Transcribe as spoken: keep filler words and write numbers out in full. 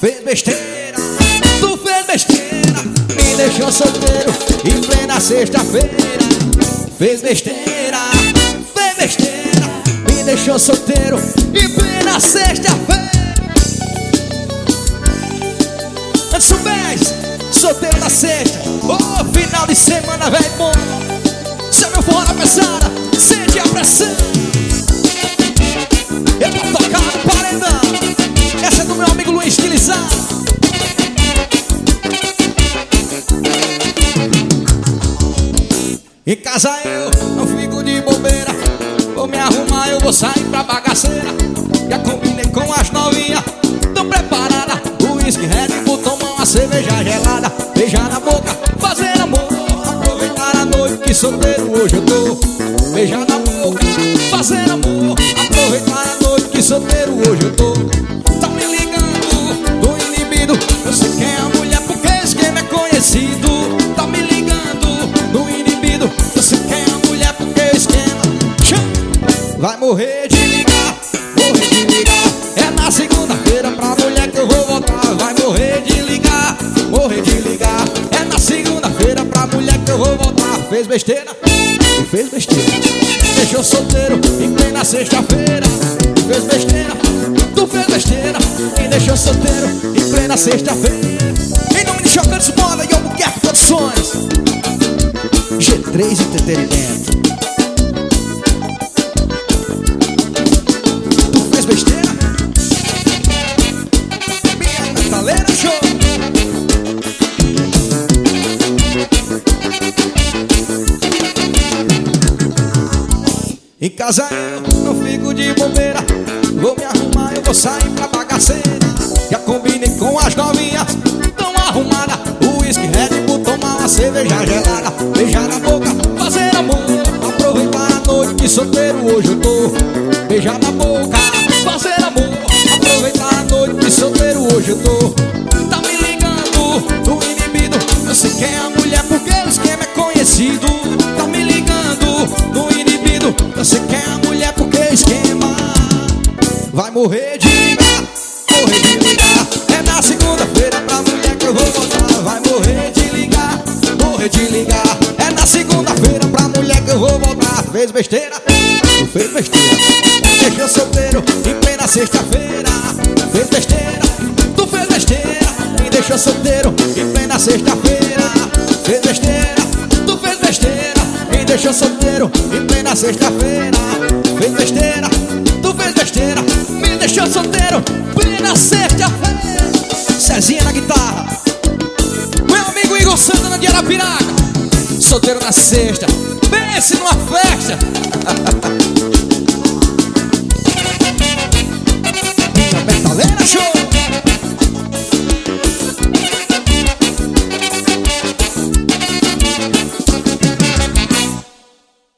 fez besteira, tu fez besteira, me deixou solteiro em plena sexta-feira. Fez besteira, fez besteira, me deixou solteiro em plena sexta-feira. Anderson Bez, solteiro na sexta, oh, final de semana, velho bom. Se meu for na pesada, sente a pressão. Eu vou tocar no paredão. Essa é do meu amigo Luiz Estilizado. Em casa eu não fico de bobeira, vou me arrumar, eu vou sair pra bagaceira. Já combinei com as novinhas, tão preparada. O whisky, Red Bull, tomar uma cerveja gelada, beijar na boca, fazer amor, aproveitar a noite que solteiro hoje eu tô. Beijar na boca, fazer amor, aproveitar a noite que solteiro hoje eu tô. Tá me ligando do inibido, eu sei quem é a mulher porque o esquema é conhecido. Tá me ligando do inibido, eu sei quem é a mulher porque o esquema vai morrer de ligar, morrer de ligar. É na segunda-feira pra mulher que eu vou voltar. Vai morrer de ligar, morrer de ligar. É na segunda-feira pra mulher que eu vou voltar. Fez besteira, tu fez besteira, deixou solteiro em plena sexta-feira. Fez besteira, tu fez besteira, me deixou solteiro em plena sexta-feira. Em nome de Chocantes Moda e Albuquerque Produções, G três Entretenimento. Tu fez besteira, minha metaleira show. Em casa eu não fico de bobeira, vou me arrumar, eu vou sair pra bagaceira. Já combinei com as novinhas, tão arrumada. O whisky, Red Bull, tomar uma cerveja gelada, beijar na boca, fazer amor, aproveitar a noite que solteiro hoje eu tô. Beijar na boca, fazer amor, aproveitar a noite que solteiro hoje eu tô. Tá me ligando do inibido, eu sei quem é a mulher porque o esquema é conhecido. Tá me ligando do inibido, eu sei quem é a mulher porque o esquema vai morrer de ligar, morrer de ligar. É na segunda-feira pra mulher que eu vou voltar. Vai morrer de ligar, morrer de ligar. É na segunda-feira pra mulher que eu vou voltar. Fez besteira, tu fez besteira, deixou solteiro em plena sexta-feira. Fez besteira, tu fez besteira, me deixou solteiro em plena sexta-feira. Fez besteira, tu fez besteira, me deixou solteiro em plena sexta-feira. Fez besteira, tu fez besteira, me deixou solteiro plena sexta-feira. Cezinha na guitarra, meu amigo Igor Santana de Arapiraca. Solteiro na sexta, pense numa festa.